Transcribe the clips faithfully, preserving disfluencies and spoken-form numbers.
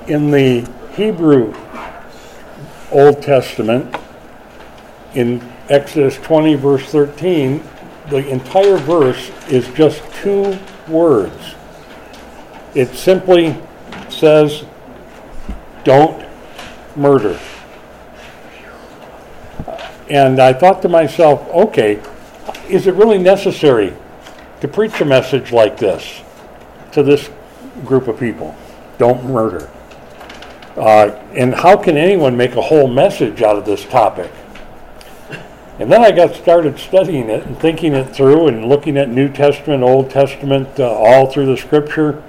In the Hebrew Old Testament, in Exodus twenty, verse thirteen, the entire verse is just two words. It simply says, don't murder. And I thought to myself, okay, is it really necessary to preach a message like this to this group of people? Don't murder. Uh, and how can anyone make a whole message out of this topic? And then I got started studying it and thinking it through and looking at New Testament, Old Testament, uh, all through the Scripture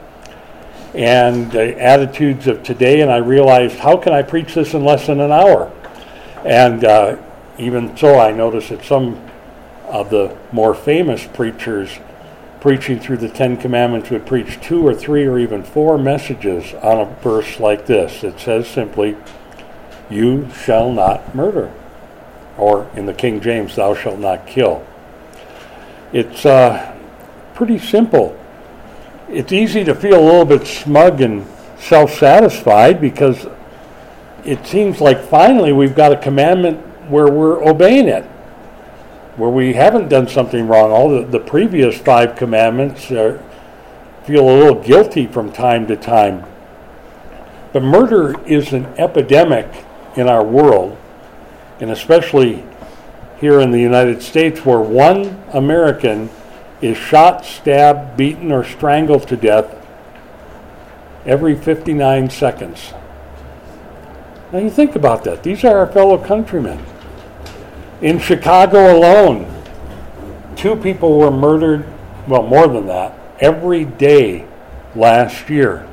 and the attitudes of today, and I realized, how can I preach this in less than an hour? And uh, even so, I noticed that some of the more famous preachers preaching through the Ten Commandments would preach two or three or even four messages on a verse like this. It says simply, you shall not murder. Or in the King James, thou shalt not kill. It's uh, pretty simple. It's easy to feel a little bit smug and self-satisfied because it seems like finally we've got a commandment where we're obeying it, where we haven't done something wrong. All the, the previous five commandments uh, feel a little guilty from time to time. But murder is an epidemic in our world, and especially here in the United States, where one American is shot, stabbed, beaten, or strangled to death every fifty-nine seconds. Now you think about that. These are our fellow countrymen. In Chicago alone, two people were murdered, well, more than that, every day last year.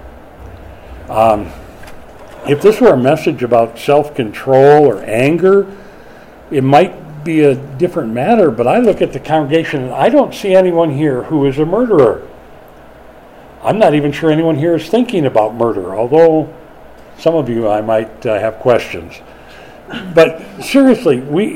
Um, if this were a message about self-control or anger, it might be a different matter, but I look at the congregation and I don't see anyone here who is a murderer. I'm not even sure anyone here is thinking about murder, although some of you I might uh, have questions. But seriously, we,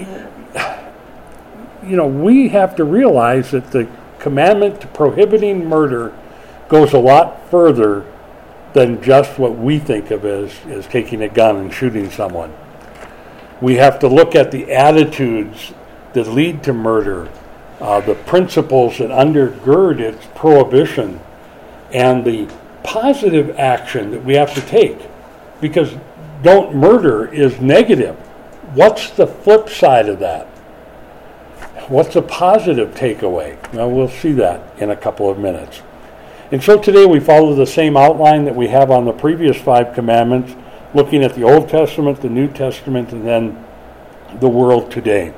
you know, we have to realize that the commandment prohibiting murder goes a lot further than just what we think of as, as taking a gun and shooting someone. We have to look at the attitudes that lead to murder, uh, the principles that undergird its prohibition, and the positive action that we have to take. Because don't murder is negative. What's the flip side of that? What's a positive takeaway? Well, we'll see that in a couple of minutes. And so today we follow the same outline that we have on the previous five commandments, looking at the Old Testament, the New Testament, and then the world today.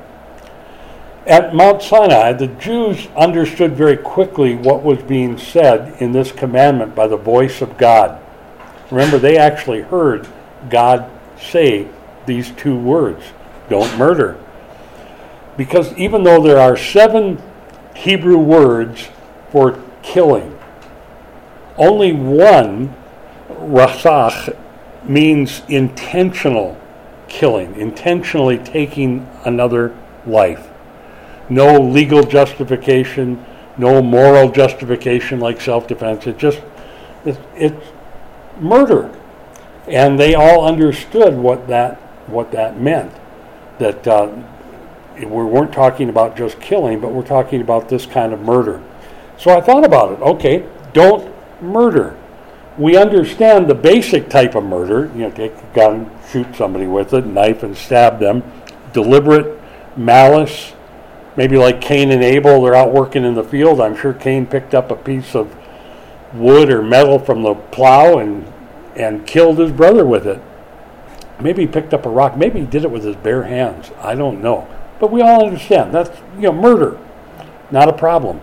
At Mount Sinai, the Jews understood very quickly what was being said in this commandment by the voice of God. Remember, they actually heard God say these two words, don't murder. Because even though there are seven Hebrew words for killing, only one, rasach, means intentional killing, intentionally taking another life. No legal justification, no moral justification like self-defense. It just, it, it's murder. And they all understood what that what that meant. That uh, we weren't talking about just killing, but we're talking about this kind of murder. So I thought about it. Okay, don't murder. We understand the basic type of murder. You know, take a gun, shoot somebody with it, knife and stab them. Deliberate malice. Maybe like Cain and Abel, they're out working in the field. I'm sure Cain picked up a piece of wood or metal from the plow and and killed his brother with it. Maybe he picked up a rock. Maybe he did it with his bare hands. I don't know. But we all understand that's, you know, murder. Not a problem.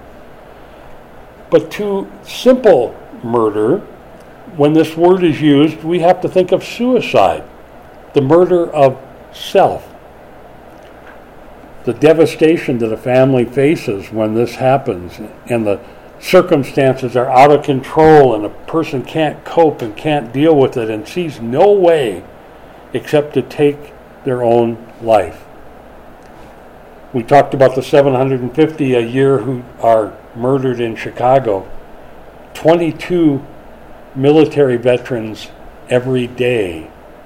But to simple murder, when this word is used, we have to think of suicide, the murder of self. The devastation that a family faces when this happens, and the circumstances are out of control and a person can't cope and can't deal with it and sees no way except to take their own life. We talked about the seven hundred fifty a year who are murdered in Chicago. twenty-two military veterans every day.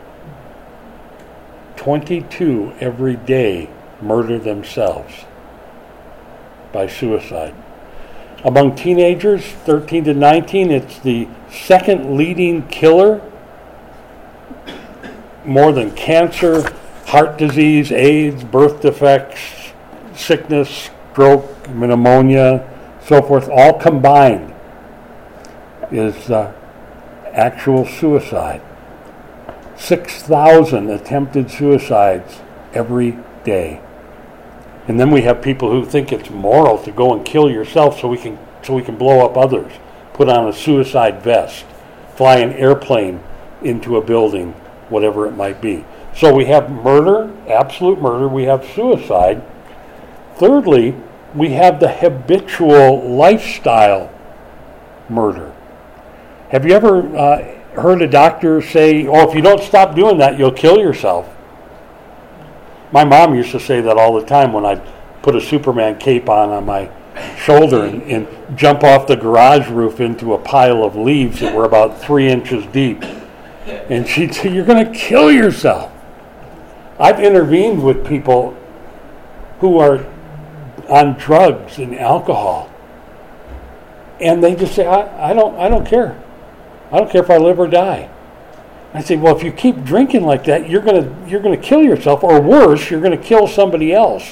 twenty-two every day murder themselves by suicide. Among teenagers, thirteen to nineteen, it's the second leading killer, more than cancer, heart disease, AIDS, birth defects, sickness, stroke, pneumonia, so forth, all combined is uh, actual suicide. six thousand attempted suicides every day. And then we have people who think it's moral to go and kill yourself so we can so we can blow up others. Put on a suicide vest, fly an airplane into a building, whatever it might be. So we have murder, absolute murder. We have suicide. Thirdly, we have the habitual lifestyle murder. Have you ever uh, heard a doctor say, oh, if you don't stop doing that, you'll kill yourself? My mom used to say that all the time when I'd put a Superman cape on on my shoulder and, and jump off the garage roof into a pile of leaves that were about three inches deep. And she'd say, you're going to kill yourself. I've intervened with people who are on drugs and alcohol. And they just say, I, I don't I don't care. I don't care if I live or die. I say, well, if you keep drinking like that, you're gonna you're gonna kill yourself, or worse, you're gonna kill somebody else.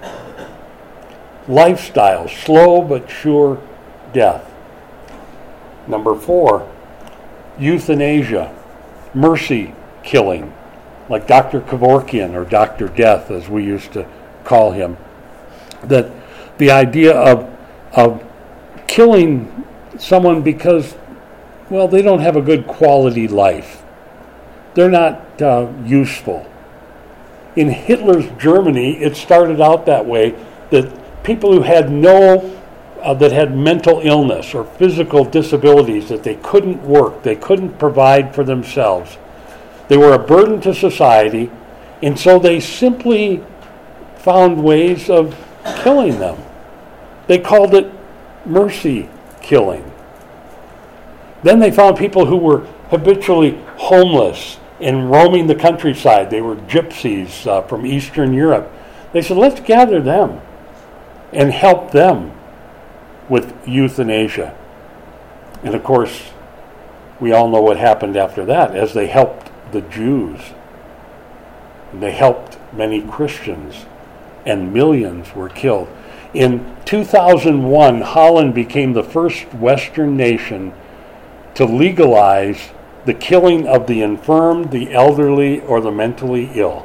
Lifestyle, slow but sure death. Number four, euthanasia, mercy killing, like Doctor Kevorkian or Doctor Death, as we used to call him. That the idea of of killing someone because, well, they don't have a good quality life. They're not uh, useful. In Hitler's Germany, it started out that way, that people who had no, uh, that had mental illness or physical disabilities, that they couldn't work, they couldn't provide for themselves. They were a burden to society, and so they simply found ways of killing them. They called it mercy killing. Then they found people who were habitually homeless and roaming the countryside. They were gypsies uh, from Eastern Europe. They said, let's gather them and help them with euthanasia. And of course, we all know what happened after that, as they helped the Jews. And they helped many Christians, and millions were killed. In two thousand one, Holland became the first Western nation to legalize the killing of the infirm, the elderly, or the mentally ill.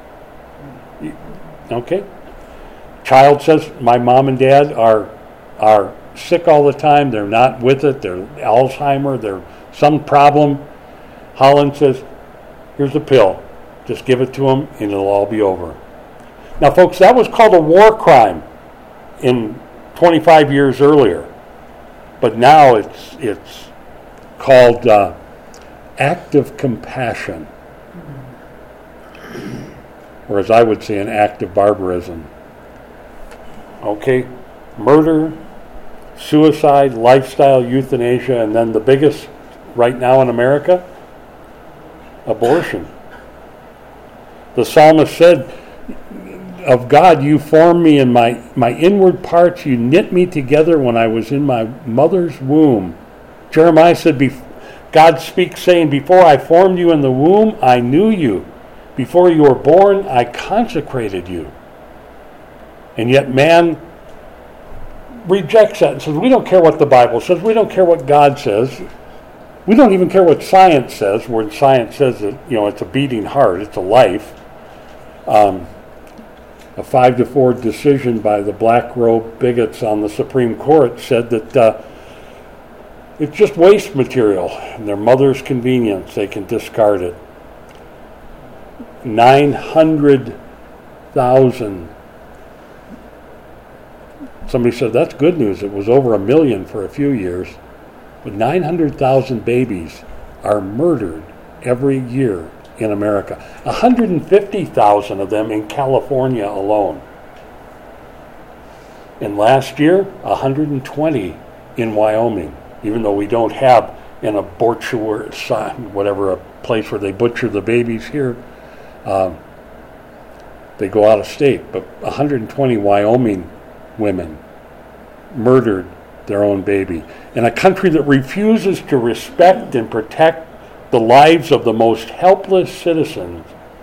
Okay? Child says, my mom and dad are are sick all the time. They're not with it. They're Alzheimer. They're some problem. Holland says, here's a pill. Just give it to them and it'll all be over. Now, folks, that was called a war crime in twenty-five years earlier. But now it's it's called uh, act of compassion, or as I would say, an act of barbarism. Okay, murder, suicide, lifestyle, euthanasia, and then the biggest right now in America, abortion. The psalmist said, of God, you formed me in my, my inward parts, you knit me together when I was in my mother's womb. Jeremiah said, God speaks saying, before I formed you in the womb, I knew you. Before you were born, I consecrated you. And yet man rejects that and says, we don't care what the Bible says. We don't care what God says. We don't even care what science says, where science says that, you know, it's a beating heart, it's a life. Um, a five to four decision by the black robe bigots on the Supreme Court said that uh, it's just waste material, and their mother's convenience, they can discard it. nine hundred thousand. Somebody said, that's good news. It was over a million for a few years. But nine hundred thousand babies are murdered every year in America. one hundred fifty thousand of them in California alone. And last year, one hundred twenty in Wyoming. Even though we don't have in a butcher, whatever, a place where they butcher the babies here. Um, they go out of state, but one hundred twenty Wyoming women murdered their own baby. In a country that refuses to respect and protect the lives of the most helpless citizens,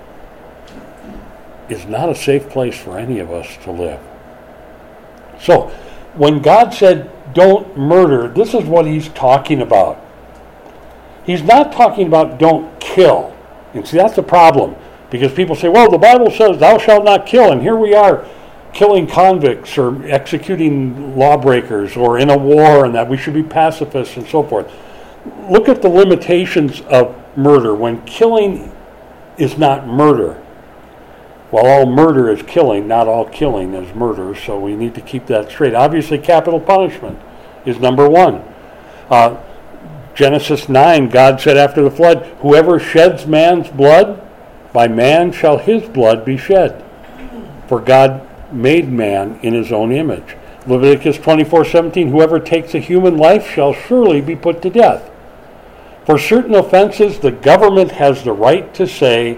is not a safe place for any of us to live. So, when God said, don't murder, this is what he's talking about. He's not talking about don't kill. And see, that's the problem. Because people say, well, the Bible says thou shalt not kill, and here we are killing convicts or executing lawbreakers or in a war, and that we should be pacifists and so forth. Look at the limitations of murder. When killing is not murder, well, all murder is killing, not all killing is murder, so we need to keep that straight. Obviously, capital punishment is number one. Uh, Genesis nine, God said after the flood, whoever sheds man's blood, by man shall his blood be shed. For God made man in his own image. Leviticus twenty-four seventeen, whoever takes a human life shall surely be put to death. For certain offenses, the government has the right to say,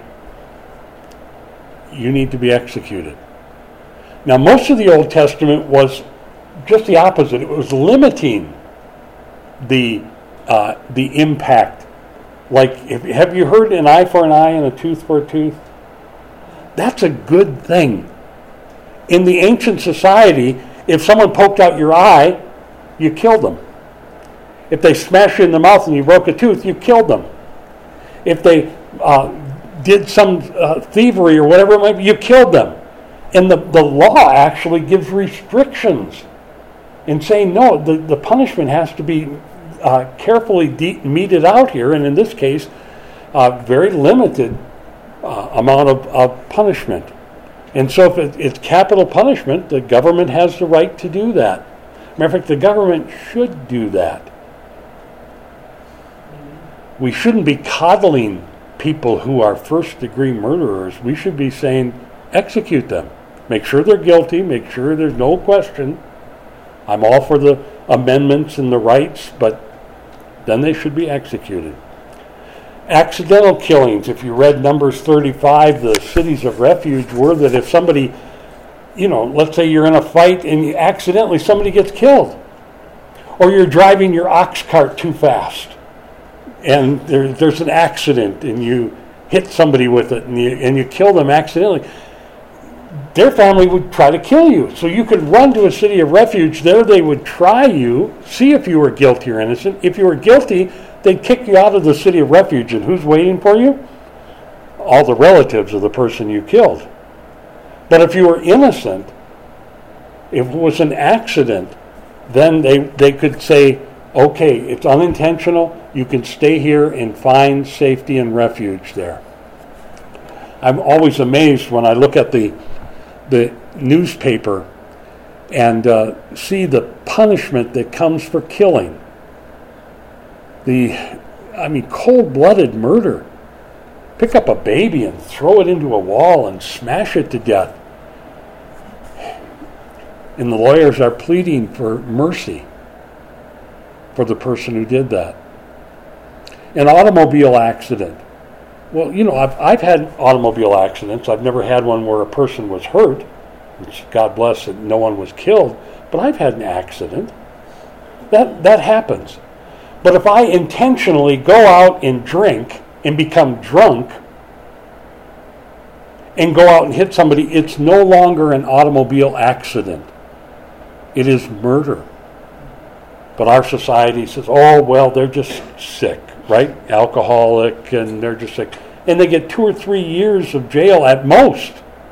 you need to be executed. Now, most of the Old Testament was just the opposite. It was limiting the uh, the impact. Like, if, have you heard an eye for an eye and a tooth for a tooth? That's a good thing. In the ancient society, if someone poked out your eye, you killed them. If they smashed you in the mouth and you broke a tooth, you killed them. If they uh, did some uh, thievery or whatever it might be, you killed them. And the, the law actually gives restrictions in saying, no, the, the punishment has to be uh, carefully de- meted out here, and in this case, uh, very limited uh, amount of, of punishment. And so if it, it's capital punishment, the government has the right to do that. Matter of fact, the government should do that. We shouldn't be coddling people who are first-degree murderers. We should be saying, execute them. Make sure they're guilty. Make sure there's no question. I'm all for the amendments and the rights, but then they should be executed. Accidental killings. If you read Numbers thirty-five, the cities of refuge were that if somebody, you know, let's say you're in a fight and you accidentally somebody gets killed, or you're driving your ox cart too fast, and there, there's an accident and you hit somebody with it and you, and you kill them accidentally, their family would try to kill you. So you could run to a city of refuge. There they would try you, see if you were guilty or innocent. If you were guilty, they'd kick you out of the city of refuge. And who's waiting for you? All the relatives of the person you killed. But if you were innocent, if it was an accident, then they, they could say, okay, it's unintentional. You can stay here and find safety and refuge there. I'm always amazed when I look at the the newspaper and uh, see the punishment that comes for killing. The, I mean, cold-blooded murder. Pick up a baby and throw it into a wall and smash it to death. And the lawyers are pleading for mercy for the person who did that. An automobile accident. Well, you know, I've I've had automobile accidents. I've never had one where a person was hurt, which God bless that no one was killed, but I've had an accident. That that happens. But if I intentionally go out and drink and become drunk and go out and hit somebody, it's no longer an automobile accident. It is murder. But our society says, oh, well, they're just sick, right? Alcoholic, and they're just sick. And they get two or three years of jail at most.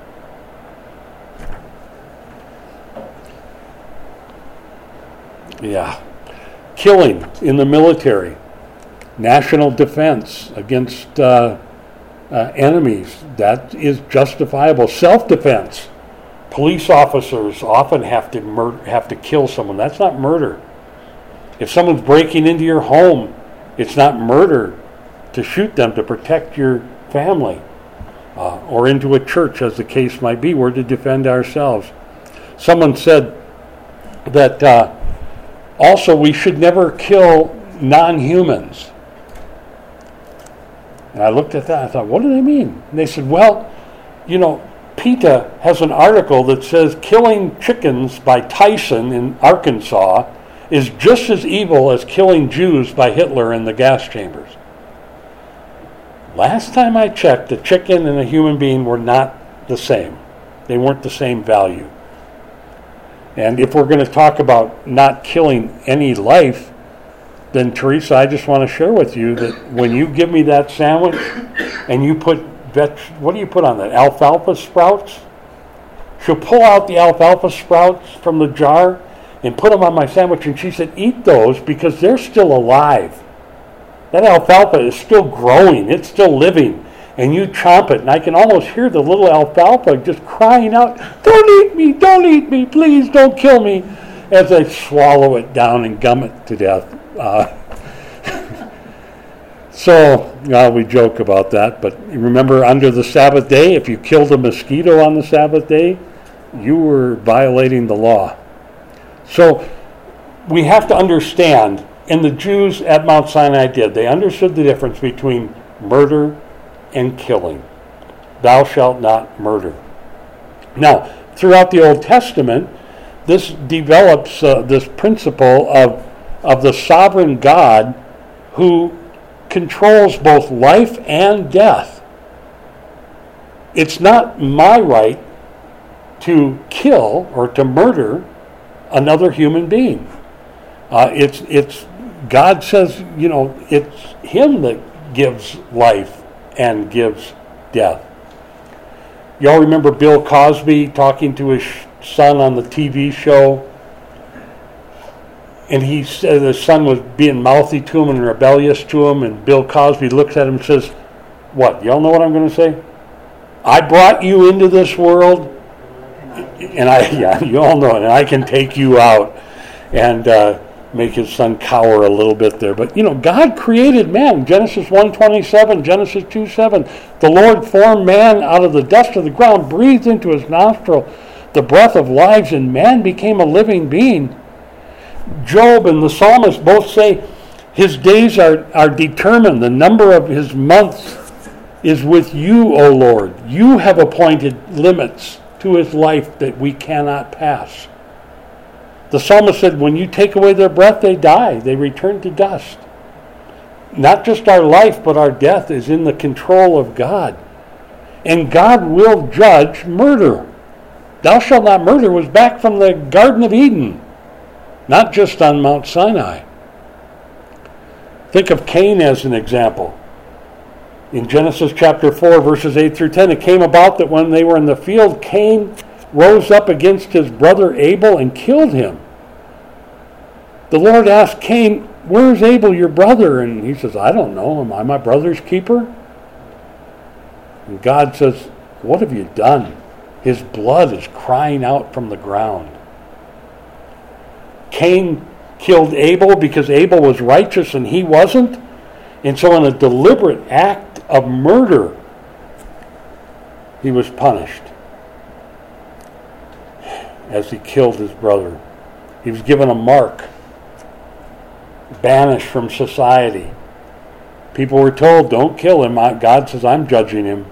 Yeah. Killing in the military. National defense against uh, uh, enemies. That is justifiable. Self-defense. Police officers often have to mur- have to kill someone. That's not murder. If someone's breaking into your home, it's not murder to shoot them to protect your family, uh, or into a church, as the case might be. We're to defend ourselves. Someone said that uh, also we should never kill non-humans. And I looked at that, I thought, what do they mean? And they said, well, you know, PETA has an article that says killing chickens by Tyson in Arkansas is just as evil as killing Jews by Hitler in the gas chambers. Last time I checked, a chicken and a human being were not the same. They weren't the same value. And if we're going to talk about not killing any life, then Teresa, I just want to share with you that when you give me that sandwich and you put, veg- what do you put on that, alfalfa sprouts? She'll pull out the alfalfa sprouts from the jar and put them on my sandwich, and she said, eat those because they're still alive. That alfalfa is still growing, it's still living, and you chomp it, and I can almost hear the little alfalfa just crying out, don't eat me, don't eat me, please don't kill me, as I swallow it down and gum it to death. Uh, so, uh, we joke about that, but remember, under the Sabbath day, if you killed a mosquito on the Sabbath day, you were violating the law. So, we have to understand, and the Jews at Mount Sinai did, they understood the difference between murder and killing. Thou shalt not murder. Now, throughout the Old Testament, this develops uh, this principle of, of the sovereign God who controls both life and death. It's not my right to kill or to murder another human being. Uh, it's it's God says, you know, it's Him that gives life and gives death. Y'all remember Bill Cosby talking to his son on the T V show? And he said the son was being mouthy to him and rebellious to him, and Bill Cosby looks at him and says, what, y'all know what I'm going to say? I brought you into this world, and I, yeah, you all know it, and I can take you out. And uh, make his son cower a little bit there. But, you know, God created man. Genesis one twenty-seven, Genesis two seven. The Lord formed man out of the dust of the ground, breathed into his nostril the breath of life, and man became a living being. Job and the psalmist both say his days are, are determined. The number of his months is with you, O Lord. You have appointed limits to his life that we cannot pass. The psalmist said, when you take away their breath, they die. They return to dust. Not just our life, but our death is in the control of God. And God will judge murder. Thou shalt not murder was back from the Garden of Eden, not just on Mount Sinai. Think of Cain as an example. In Genesis chapter four, verses eight through ten, it came about that when they were in the field, Cain rose up against his brother Abel and killed him. The Lord asked Cain, where's Abel, your brother? And he says, I don't know. Am I my brother's keeper? And God says, what have you done? His blood is crying out from the ground. Cain killed Abel because Abel was righteous and he wasn't. And so in a deliberate act of murder, he was punished as he killed his brother. He was given a mark, banished from society. People were told, don't kill him. God says, I'm judging him.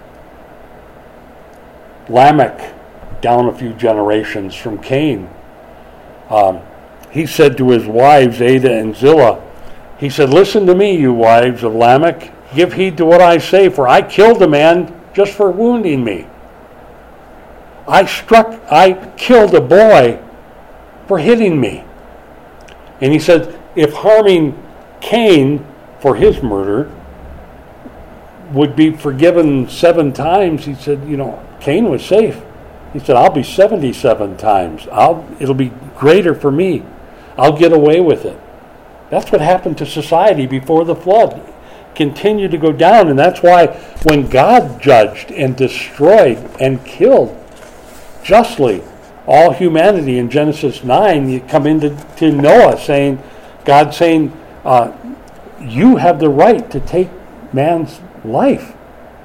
Lamech, down a few generations from Cain, um, he said to his wives, Ada and Zillah, he said, listen to me, you wives of Lamech. Give heed to what I say, for I killed a man just for wounding me. I struck, I killed a boy for hitting me. And he said, if harming Cain for his murder would be forgiven seven times, he said, you know, Cain was safe. He said, I'll be seventy-seven times. I'll, it'll be greater for me. I'll get away with it. That's what happened to society before the flood. Continued to go down, and that's why when God judged and destroyed and killed justly all humanity in Genesis nine, you come into to Noah saying, God saying, uh, you have the right to take man's life.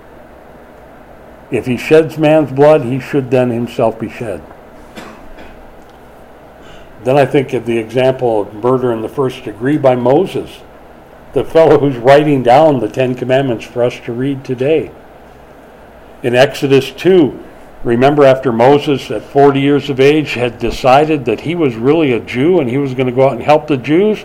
If he sheds man's blood, he should then himself be shed. Then I think of the example of murder in the first degree by Moses, the fellow who's writing down the Ten Commandments for us to read today. In Exodus two, remember after Moses at forty years of age had decided that he was really a Jew and he was going to go out and help the Jews?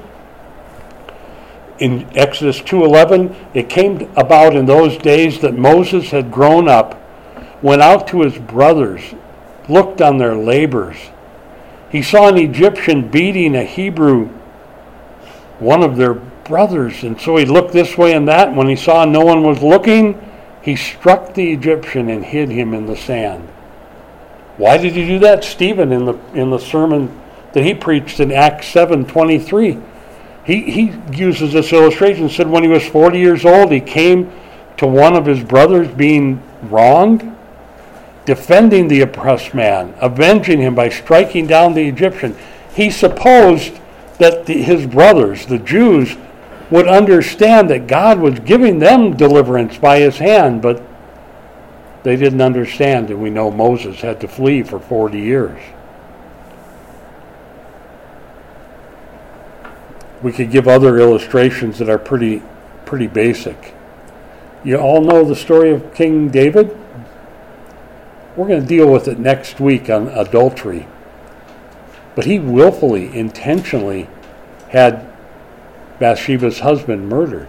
In Exodus two eleven, it came about in those days that Moses had grown up, went out to his brothers, looked on their labors. He saw an Egyptian beating a Hebrew, one of their brothers, and so he looked this way and that. When he saw no one was looking, he struck the Egyptian and hid him in the sand. Why did he do that? Stephen, in the in the sermon that he preached in Acts seven twenty-three, he, he uses this illustration. Said when he was forty years old, he came to one of his brothers being wronged, defending the oppressed man, avenging him by striking down the Egyptian. He supposed that the, his brothers, the Jews, would understand that God was giving them deliverance by his hand, but they didn't understand, and we know Moses had to flee for forty years. We could give other illustrations that are pretty, pretty basic. You all know the story of King David? We're going to deal with it next week on adultery. But he willfully, intentionally had Bathsheba's husband murdered.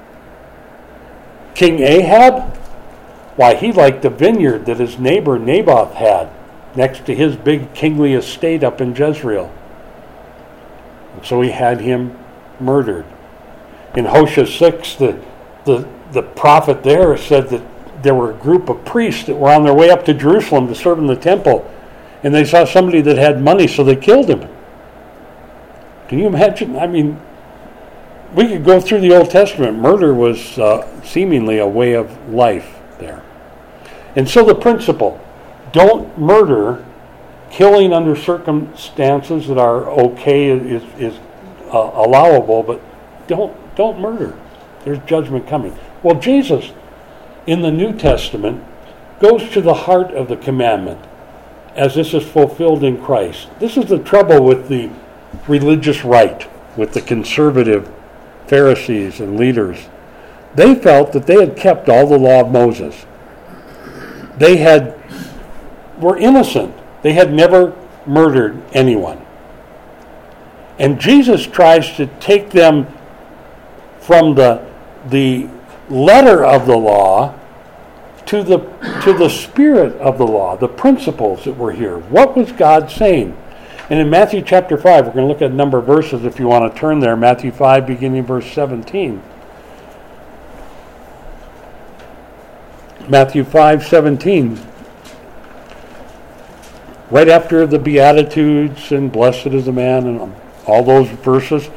King Ahab, why, he liked the vineyard that his neighbor Naboth had next to his big kingly estate up in Jezreel. And so he had him murdered. In Hosea six, the, the, the prophet there said that there were a group of priests that were on their way up to Jerusalem to serve in the temple, and they saw somebody that had money, so they killed him. Can you imagine? I mean, we could go through the Old Testament. Murder was uh, seemingly a way of life there. And so the principle, don't murder. Killing under circumstances that are okay is, is uh, allowable, but don't don't murder. There's judgment coming. Well, Jesus, in the New Testament, goes to the heart of the commandment as this is fulfilled in Christ. This is the trouble with the religious right, with the conservative Pharisees and leaders. They felt that they had kept all the law of Moses. They had were innocent. They had never murdered anyone. And Jesus tries to take them from the the letter of the law to the to the spirit of the law, the principles that were here. What was God saying? And in Matthew chapter five, we're going to look at a number of verses if you want to turn there. Matthew five, beginning verse seventeen. Matthew five seventeen. Right after the Beatitudes and blessed is the man and all those verses,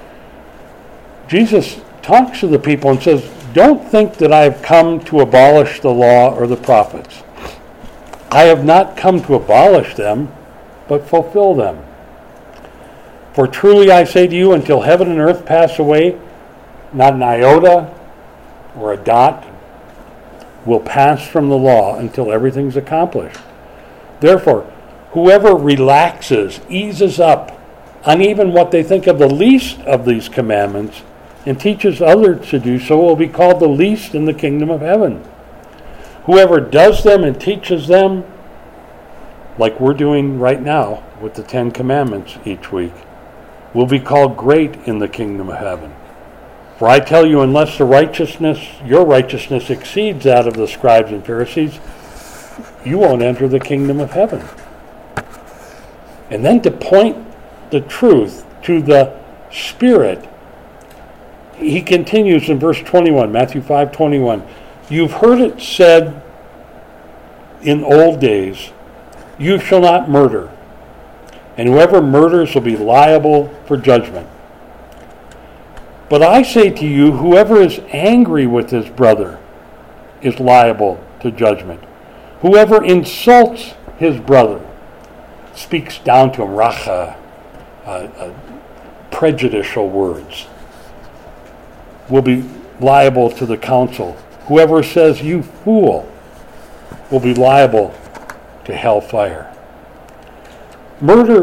Jesus talks to the people and says, don't think that I have come to abolish the law or the prophets. I have not come to abolish them, but fulfill them. For truly I say to you, until heaven and earth pass away, not an iota or a dot will pass from the law until everything's accomplished. Therefore, whoever relaxes, eases up on even what they think of the least of these commandments and teaches others to do so will be called the least in the kingdom of heaven. Whoever does them and teaches them, like we're doing right now with the Ten Commandments each week, will be called great in the kingdom of heaven. For I tell you, unless the righteousness, your righteousness exceeds that of the scribes and Pharisees, you won't enter the kingdom of heaven. And then to point the truth to the Spirit, he continues in verse twenty-one, Matthew five twenty-one. You've heard it said in old days, you shall not murder, and whoever murders will be liable for judgment. But I say to you, whoever is angry with his brother is liable to judgment. Whoever insults his brother, speaks down to him, racha, uh, uh, prejudicial words, will be liable to the council. Whoever says, you fool, will be liable to hellfire. Murder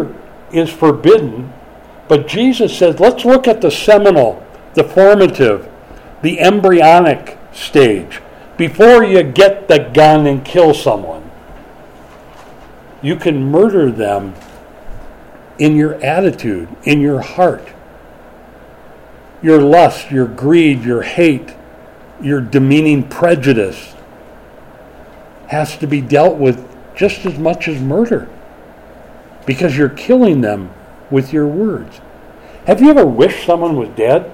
is forbidden, but Jesus says, let's look at the seminal, the formative, the embryonic stage. Before you get the gun and kill someone, you can murder them in your attitude, in your heart. Your lust, your greed, your hate, your demeaning prejudice has to be dealt with just as much as murder, because you're killing them with your words. Have you ever wished someone was dead?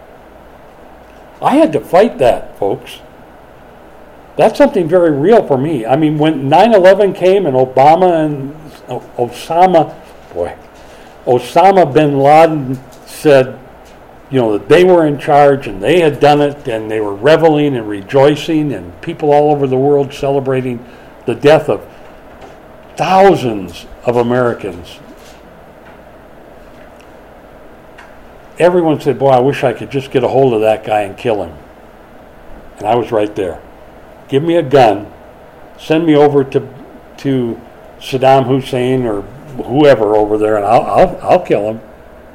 I had to fight that, folks. That's something very real for me. I mean, when nine eleven came and Obama and Osama, boy, Osama bin Laden said, you know, that they were in charge and they had done it, and they were reveling and rejoicing, and people all over the world celebrating the death of thousands of Americans. Everyone said, boy, I wish I could just get a hold of that guy and kill him. And I was right there. Give me a gun, send me over to to Saddam Hussein or whoever over there, and I'll I'll, I'll kill him.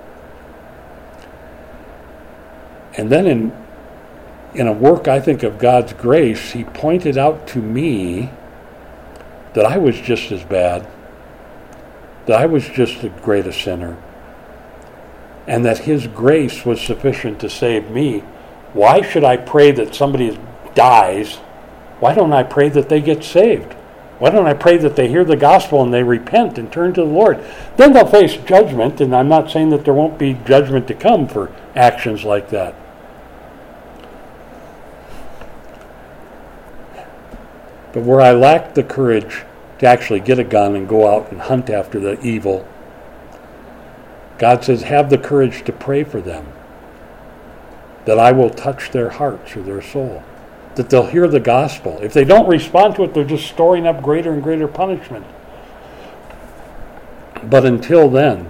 And then in in a work, I think, of God's grace, he pointed out to me that I was just as bad, that I was just as great a sinner, and that his grace was sufficient to save me. Why should I pray that somebody dies? Why don't I pray that they get saved? Why don't I pray that they hear the gospel and they repent and turn to the Lord? Then they'll face judgment, and I'm not saying that there won't be judgment to come for actions like that. But where I lacked the courage to actually get a gun and go out and hunt after the evil, God says, have the courage to pray for them, that I will touch their hearts or their soul, that they'll hear the gospel. If they don't respond to it, they're just storing up greater and greater punishment. But until then,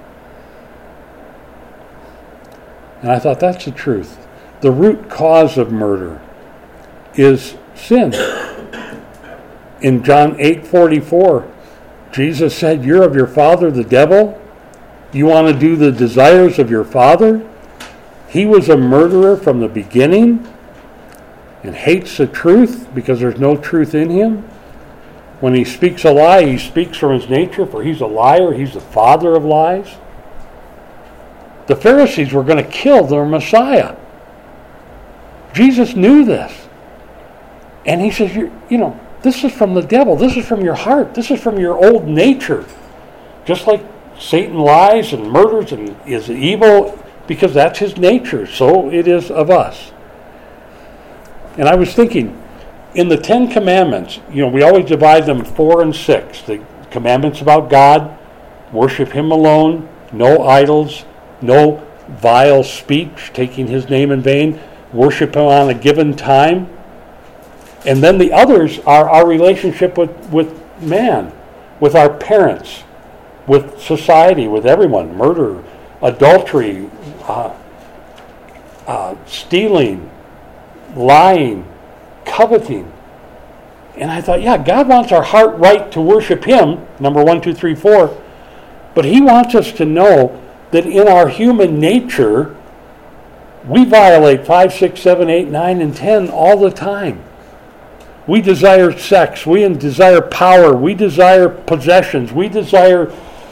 and I thought that's the truth, the root cause of murder is sin. In John eight forty-four, Jesus said, you're of your father the devil. You want to do the desires of your father? He was a murderer from the beginning and hates the truth because there's no truth in him. When he speaks a lie, he speaks from his nature, for he's a liar. He's the father of lies. The Pharisees were going to kill their Messiah. Jesus knew this. And he says, you you know, this is from the devil. This is from your heart. This is from your old nature. Just like Satan lies and murders and is evil, because that's his nature. So it is of us. And I was thinking, in the Ten Commandments, you know, we always divide them four and six. The commandments about God, worship him alone, no idols, no vile speech, taking his name in vain, worship him on a given time. And then the others are our relationship with, with man, with our parents, with society, with everyone. Murder, adultery, uh, uh, stealing, lying, coveting. And I thought, yeah, God wants our heart right to worship him, number one, two, three, four. But he wants us to know that in our human nature, we violate five, six, seven, eight, nine, and ten all the time. We desire sex. We desire power. We desire possessions. We desire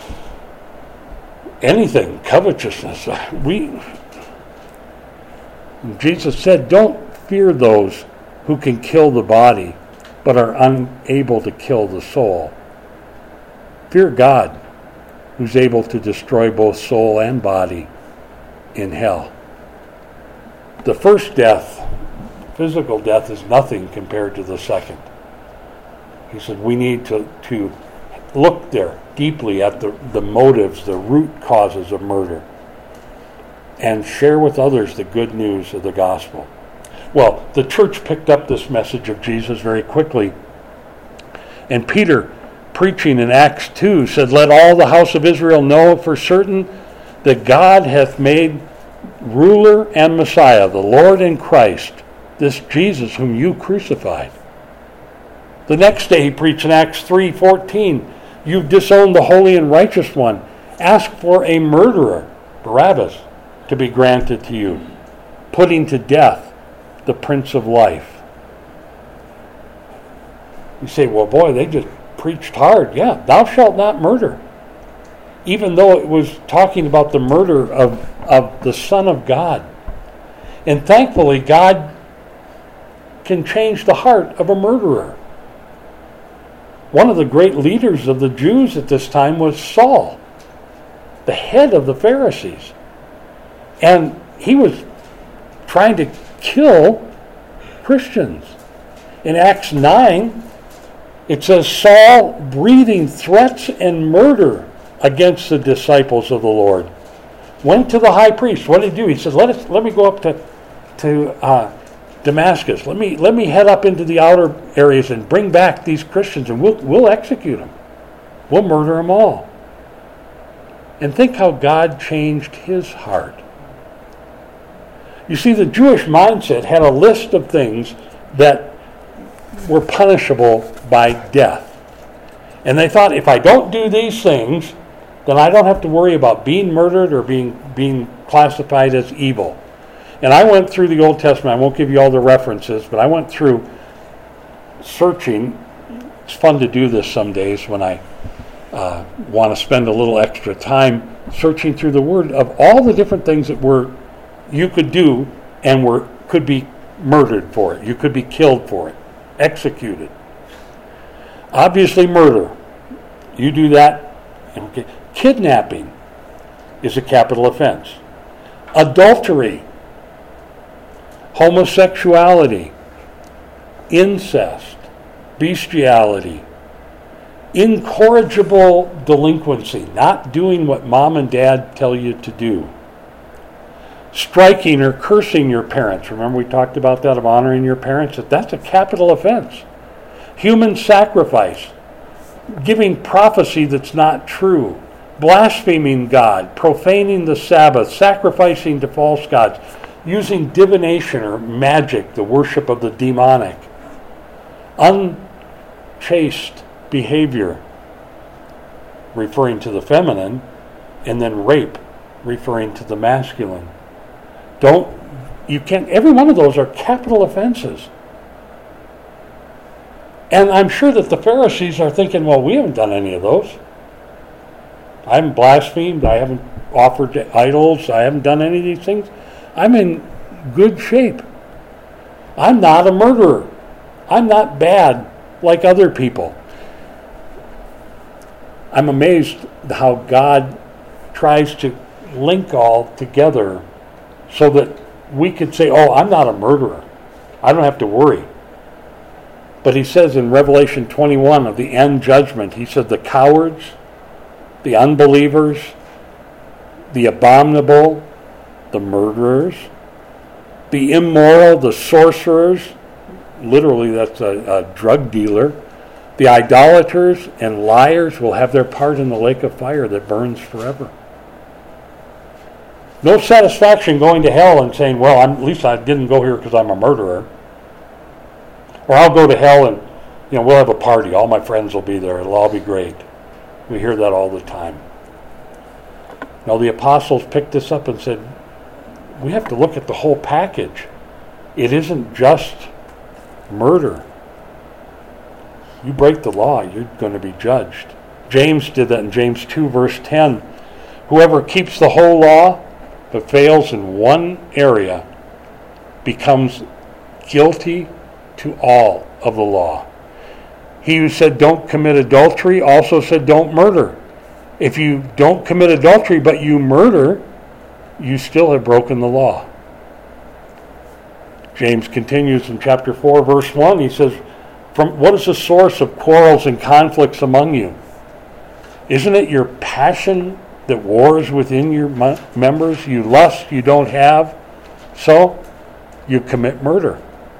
anything, covetousness. We, Jesus said, don't fear those who can kill the body, but are unable to kill the soul. Fear God, who's able to destroy both soul and body in hell. The first death, physical death, is nothing compared to the second. He said we need to, to look there deeply at the, the motives, the root causes of murder, and share with others the good news of the gospel. Well, the church picked up this message of Jesus very quickly. And Peter, preaching in Acts two, said, let all the house of Israel know for certain that God hath made ruler and Messiah, the Lord and Christ, this Jesus whom you crucified. The next day he preached in Acts three fourteen, you've disowned the holy and righteous one, Ask for a murderer, Barabbas, to be granted to you, putting to death the Prince of Life. You say, well, boy, they just preached hard. Yeah, thou shalt not murder. Even though it was talking about the murder of, of the Son of God. And thankfully, God can change the heart of a murderer. One of the great leaders of the Jews at this time was Saul, the head of the Pharisees. And he was trying to kill Christians. In Acts nine, it says, Saul breathing threats and murder against the disciples of the Lord, went to the high priest. What did he do? He said, let us let me go up to to uh, Damascus. Let me let me head up into the outer areas and bring back these Christians, and we'll we'll execute them. We'll murder them all. And think how God changed his heart. You see, the Jewish mindset had a list of things that were punishable by death. And they thought, if I don't do these things, then I don't have to worry about being murdered or being being classified as evil. And I went through the Old Testament. I won't give you all the references, but I went through searching. It's fun to do this some days when I uh, want to spend a little extra time searching through the Word of all the different things that were you could do and were could be murdered for it. You could be killed for it, executed. Obviously, murder. You do that. Okay. Kidnapping is a capital offense. Adultery, homosexuality, incest, bestiality, incorrigible delinquency, not doing what mom and dad tell you to do, striking or cursing your parents. Remember we talked about that, of honoring your parents? That that's a capital offense. Human sacrifice, giving prophecy that's not true, blaspheming God, profaning the Sabbath, sacrificing to false gods, using divination or magic, the worship of the demonic, unchaste behavior, referring to the feminine, and then rape, referring to the masculine. Don't, you can't, every one of those are capital offenses. And I'm sure that the Pharisees are thinking, well, we haven't done any of those. I haven't blasphemed. I haven't offered idols. I haven't done any of these things. I'm in good shape. I'm not a murderer. I'm not bad like other people. I'm amazed how God tries to link all together so that we could say, oh, I'm not a murderer. I don't have to worry. But he says in Revelation twenty-one of the end judgment, he said the cowards, the unbelievers, the abominable, the murderers, the immoral, the sorcerers, literally that's a, a drug dealer, the idolaters and liars will have their part in the lake of fire that burns forever. No satisfaction going to hell and saying, well, I'm, at least I didn't go here because I'm a murderer. Or I'll go to hell and, you know, we'll have a party. All my friends will be there. It'll all be great. We hear that all the time. Now, the apostles picked this up and said, we have to look at the whole package. It isn't just murder. You break the law, you're going to be judged. James did that in James two, verse ten. Whoever keeps the whole law but fails in one area becomes guilty to all of the law. He who said don't commit adultery also said don't murder. If you don't commit adultery but you murder, you still have broken the law. James continues in chapter four, verse one. He says, "From what is the source of quarrels and conflicts among you? Isn't it your passion that wars within your members? You lust, you don't have, so you commit murder."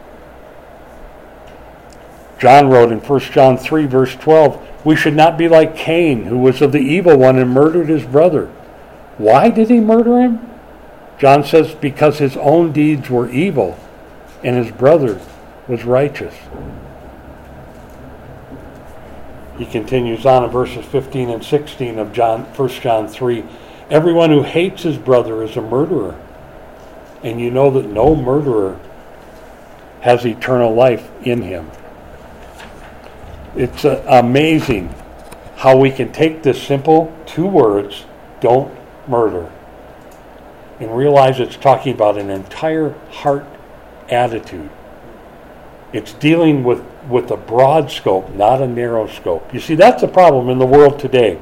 John wrote in First John three, verse twelve, "We should not be like Cain, who was of the evil one and murdered his brother." Why did he murder him? John says, because his own deeds were evil and his brother was righteous. He continues on in verses fifteen and sixteen of John, First John three. Everyone who hates his brother is a murderer. And you know that no murderer has eternal life in him. It's uh, amazing how we can take this simple two words, don't murder, and realize it's talking about an entire heart attitude. It's dealing with, with a broad scope, not a narrow scope. You see, that's the problem in the world today.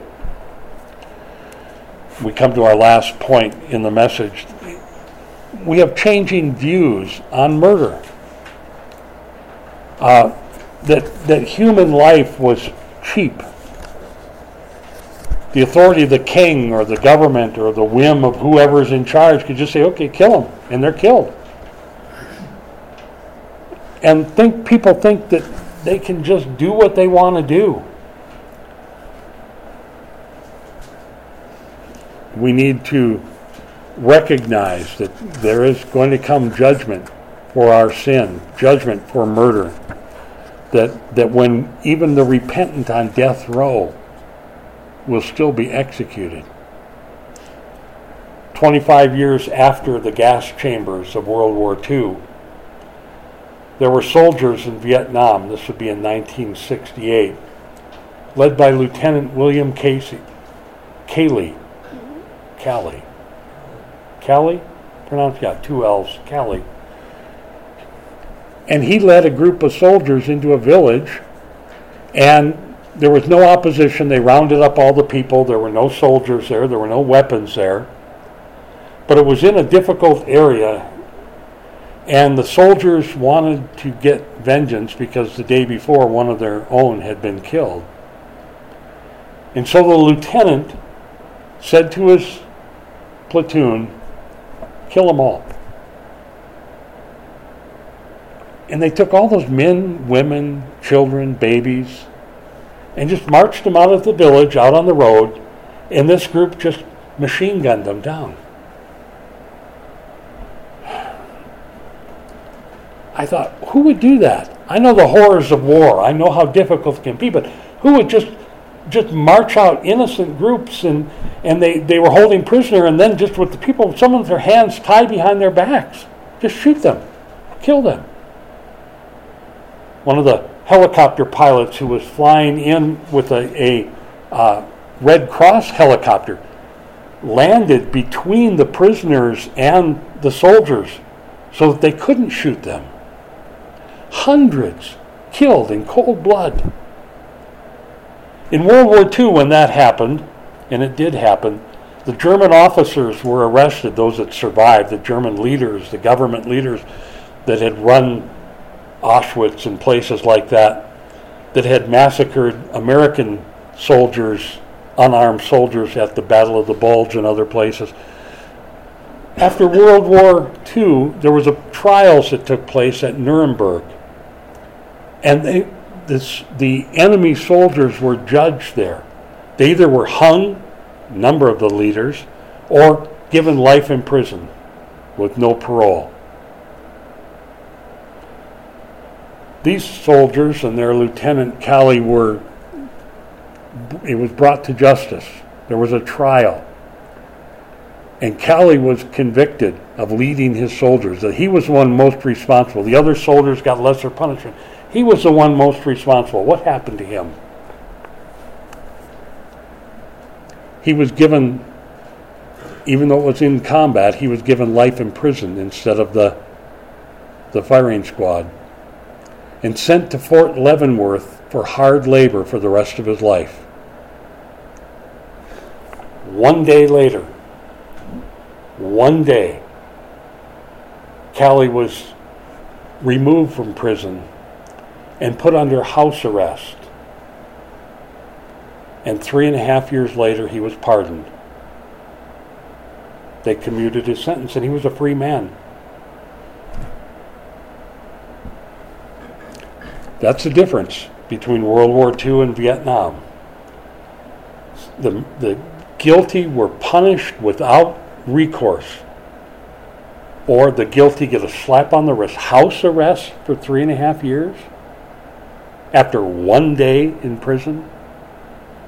We come to our last point in the message. We have changing views on murder. Uh, that, that human life was cheap. The authority of the king or the government or the whim of whoever's in charge could just say, okay, kill them, and they're killed. And think people think that they can just do what they want to do. We need to recognize that there is going to come judgment for our sin, judgment for murder. That, that when even the repentant on death row will still be executed. twenty-five years after the gas chambers of World War Two, there were soldiers in Vietnam, this would be in nineteen sixty-eight, led by Lieutenant William Casey, Calley, Calley, Calley, pronounced, yeah, two L's, Calley. And he led a group of soldiers into a village, and there was no opposition. They rounded up all the people. There were no soldiers there. There were no weapons there. But it was in a difficult area, and the soldiers wanted to get vengeance because the day before one of their own had been killed. And so the lieutenant said to his platoon, kill them all. And they took all those men, women, children, babies, and just marched them out of the village, out on the road, and this group just machine gunned them down. I thought, who would do that? I know the horrors of war. I know how difficult it can be, but who would just just march out innocent groups, and, and they, they were holding prisoner, and then just with the people, some with their hands tied behind their backs, just shoot them, kill them. One of the helicopter pilots who was flying in with a, a uh, Red Cross helicopter landed between the prisoners and the soldiers so that they couldn't shoot them. Hundreds killed in cold blood. In World War Two, when that happened, and it did happen, the German officers were arrested, those that survived, the German leaders, the government leaders that had run Auschwitz and places like that, that had massacred American soldiers, unarmed soldiers at the Battle of the Bulge and other places. After World War Two, there was a trials that took place at Nuremberg, and they, this, the enemy soldiers were judged there. They either were hung, a number of the leaders, or given life in prison with no parole. These soldiers and their Lieutenant Calley were, it was brought to justice. There was a trial. And Calley was convicted of leading his soldiers, that he was the one most responsible. The other soldiers got lesser punishment. He was the one most responsible. What happened to him? He was given, even though it was in combat, he was given life in prison instead of the, the firing squad, and sent to Fort Leavenworth for hard labor for the rest of his life. One day later, one day, Calley was removed from prison and put under house arrest. And three and a half years later, he was pardoned. They commuted his sentence, and he was a free man. That's the difference between World War Two and Vietnam. The, the guilty were punished without recourse, or the guilty get a slap on the wrist, house arrest for three and a half years after one day in prison.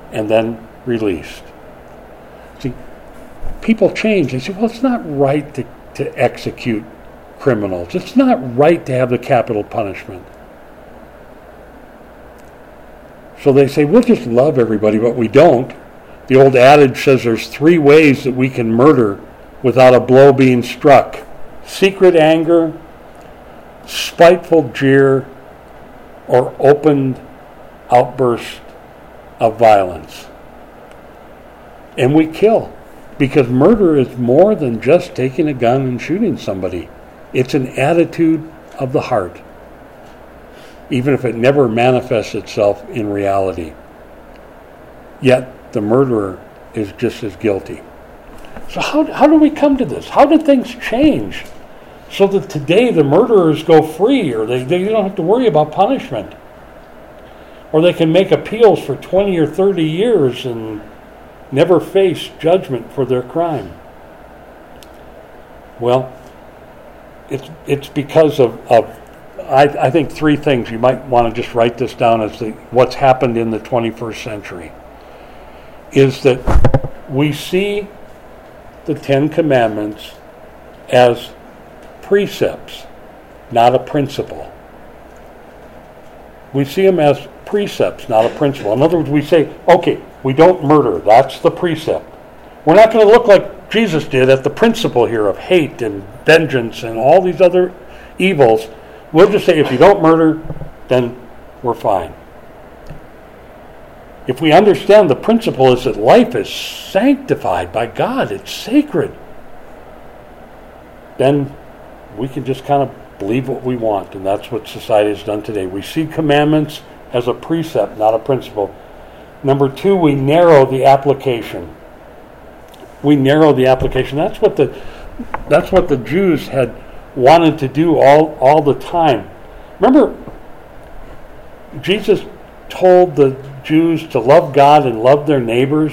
and then released. See, people change. They say, well, it's not right to, to execute criminals. It's not right to have the capital punishment. So they say, we'll just love everybody, but we don't. The old adage says there's three ways that we can murder without a blow being struck. Secret anger, spiteful jeer, or open outburst of violence. And we kill, because murder is more than just taking a gun and shooting somebody. It's an attitude of the heart, even if it never manifests itself in reality. Yet the murderer is just as guilty. So how, how do we come to this? How did things change so that today the murderers go free, or they, they don't have to worry about punishment? Or they can make appeals for twenty or thirty years and never face judgment for their crime? Well, it's it's because of, of I, I think three things. You might want to just write this down as the, what's happened in the twenty-first century. Is that we see the Ten Commandments as precepts, not a principle. We see them as precepts, not a principle. In other words, we say, okay, we don't murder. That's the precept. We're not going to look like Jesus did at the principle here of hate and vengeance and all these other evils. We'll just say, if you don't murder, then we're fine. If we understand the principle is that life is sanctified by God, it's sacred, then we can just kind of believe what we want, and that's what society has done today. We see commandments as a precept, not a principle. Number two, we narrow the application. We narrow the application. That's what the that's what the Jews had wanted to do all, all the time. Remember, Jesus told the Jews to love God and love their neighbors.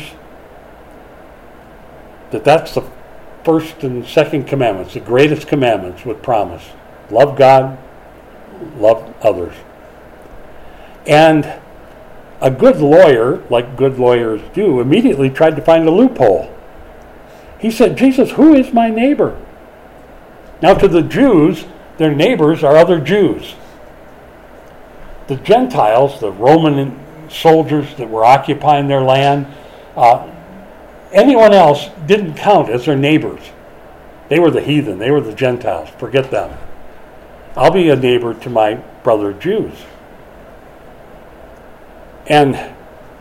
That that's the first and second commandments, the greatest commandments with promise. Love God, love others. And a good lawyer, like good lawyers do, immediately tried to find a loophole. He said, Jesus, who is my neighbor? Now to the Jews, their neighbors are other Jews. The Gentiles, the Roman soldiers that were occupying their land, uh, anyone else didn't count as their neighbors. They were the heathen. They were the Gentiles. Forget them. I'll be a neighbor to my brother Jews. And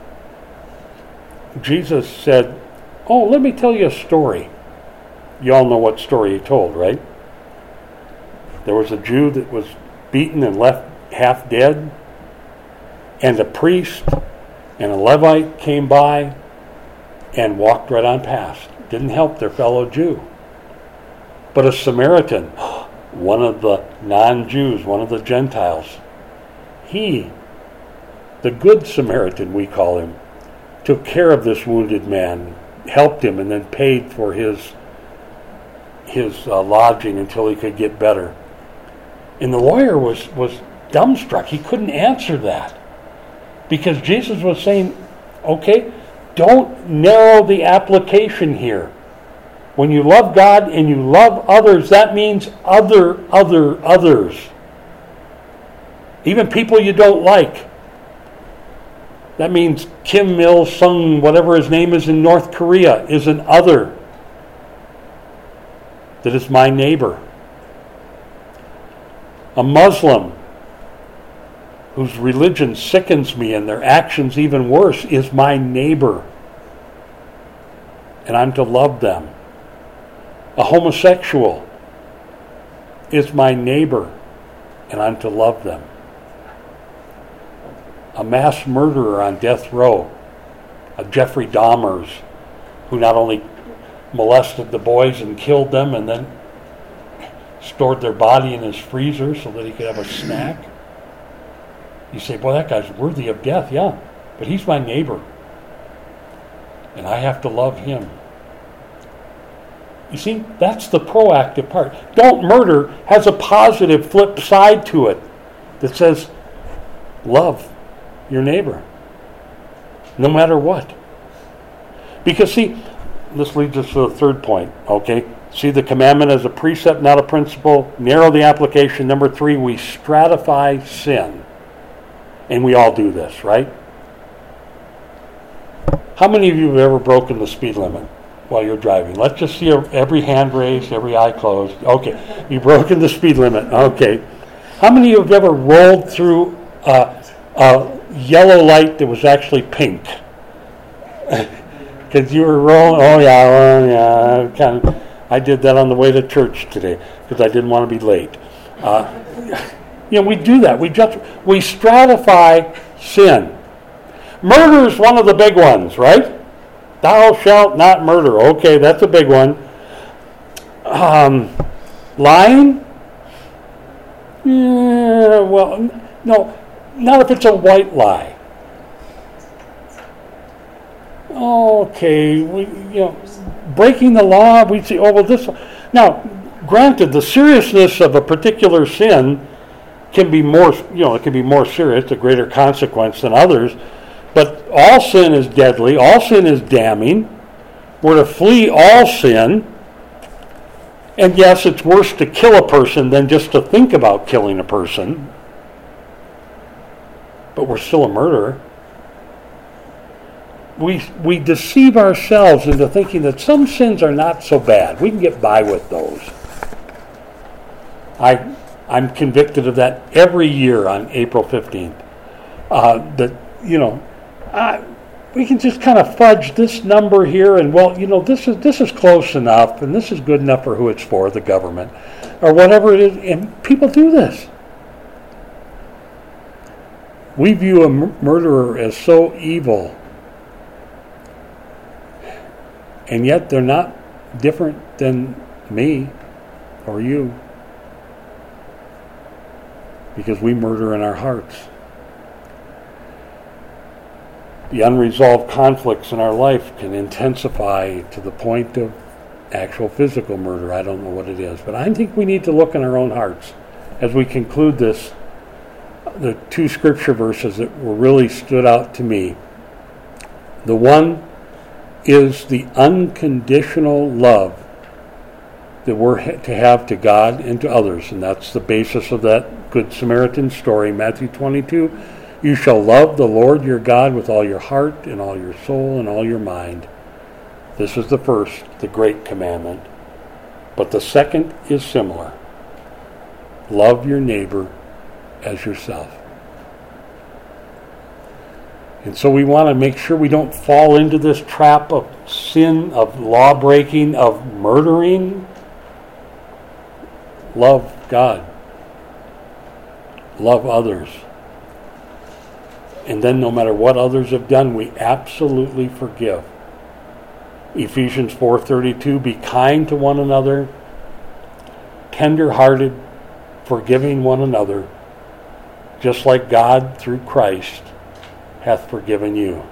Jesus said, oh, let me tell you a story. You all know what story he told, right? There was a Jew that was beaten and left half dead, and a priest and a Levite came by and walked right on past. Didn't help their fellow Jew. But a Samaritan, one of the non-Jews, one of the Gentiles, he, the good Samaritan we call him, took care of this wounded man, helped him, and then paid for his his uh, lodging until he could get better. And the lawyer was, was dumbstruck. He couldn't answer that. Because Jesus was saying, okay, don't narrow the application here. When you love God and you love others, that means other, other, others. Even people you don't like. That means Kim Il-sung, whatever his name is in North Korea, is an other. That is my neighbor. A Muslim whose religion sickens me and their actions even worse is my neighbor. And I'm to love them. A homosexual is my neighbor, and I'm to love them. A mass murderer on death row, a Jeffrey Dahmers, who not only molested the boys and killed them and then stored their body in his freezer so that he could have a snack. You say, boy, that guy's worthy of death. Yeah, but he's my neighbor, and I have to love him. You see, that's the proactive part. Don't murder has a positive flip side to it that says, love your neighbor. no matter what. Because see, this leads us to the third point, okay? See the commandment as a precept, not a principle. Narrow the application. Number three, we stratify sin. And we all do this, right? How many of you have ever broken the speed limit while you're driving? Let's just see every hand raised, every eye closed. Okay, you've broken the speed limit. Okay. How many of you have ever rolled through a, a yellow light that was actually pink? Because you were rolling. Oh yeah, oh yeah. Kind of, I did that on the way to church today because I didn't want to be late. Uh, you know, we do that. We just we stratify sin. Murder is one of the big ones, right? Thou shalt not murder. Okay, that's a big one. Um, lying? Yeah, well, no, not if it's a white lie. Okay, we, you know, breaking the law, we see, oh, well, this. Now, granted, the seriousness of a particular sin can be more, you know, it can be more serious, a greater consequence than others. But all sin is deadly. All sin is damning. We're to flee all sin. And yes, it's worse to kill a person than just to think about killing a person. But we're still a murderer. We, we deceive ourselves into thinking that some sins are not so bad. We can get by with those. I, I'm convicted of that every year on April fifteenth. Uh, that, you know, Uh, we can just kind of fudge this number here, and well, you know, this is this is close enough, and this is good enough for who it's for, the government, or whatever it is. And people do this. We view a m- murderer as so evil, and yet they're not different than me or you, because we murder in our hearts. The unresolved conflicts in our life can intensify to the point of actual physical murder. I don't know what it is. But I think we need to look in our own hearts as we conclude this. The two scripture verses that were really stood out to me. The one is the unconditional love that we're to have to God and to others. And that's the basis of that Good Samaritan story, Matthew twenty-two. You shall love the Lord your God with all your heart and all your soul and all your mind. This is the first, the great commandment. But the second is similar. Love your neighbor as yourself. And so we want to make sure we don't fall into this trap of sin, of law breaking, of murdering. Love God. Love others. And then no matter what others have done, we absolutely forgive. Ephesians four thirty-two, be kind to one another, tender-hearted, forgiving one another, just like God through Christ hath forgiven you.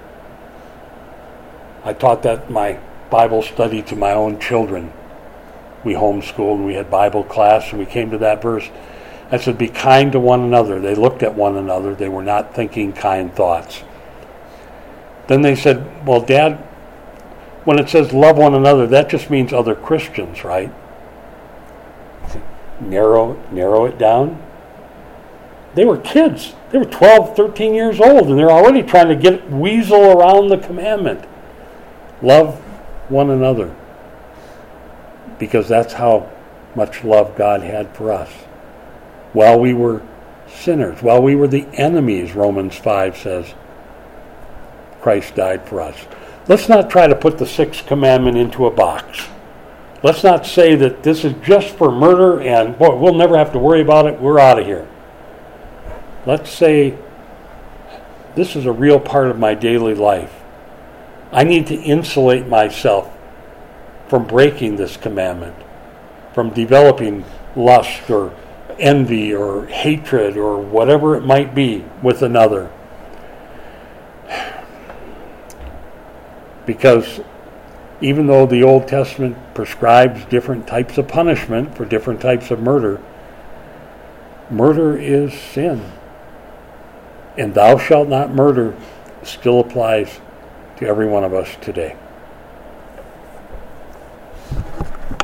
I taught that in my Bible study to my own children. We homeschooled and we had Bible class, and we came to that verse. I said, be kind to one another. They looked at one another. They were not thinking kind thoughts. Then they said, well, Dad, when it says love one another, that just means other Christians, right? Narrow, narrow it down. They were kids. They were twelve, thirteen years old, and they're already trying to get weasel around the commandment. Love one another. Because that's how much love God had for us. While we were sinners, while we were the enemies, Romans five says, Christ died for us. Let's not try to put the sixth commandment into a box. Let's not say that this is just for murder and, boy, we'll never have to worry about it, we're out of here. Let's say, this is a real part of my daily life. I need to insulate myself from breaking this commandment, from developing lust or envy or hatred or whatever it might be with another. Because even though the Old Testament prescribes different types of punishment for different types of murder, murder is sin. And thou shalt not murder still applies to every one of us today.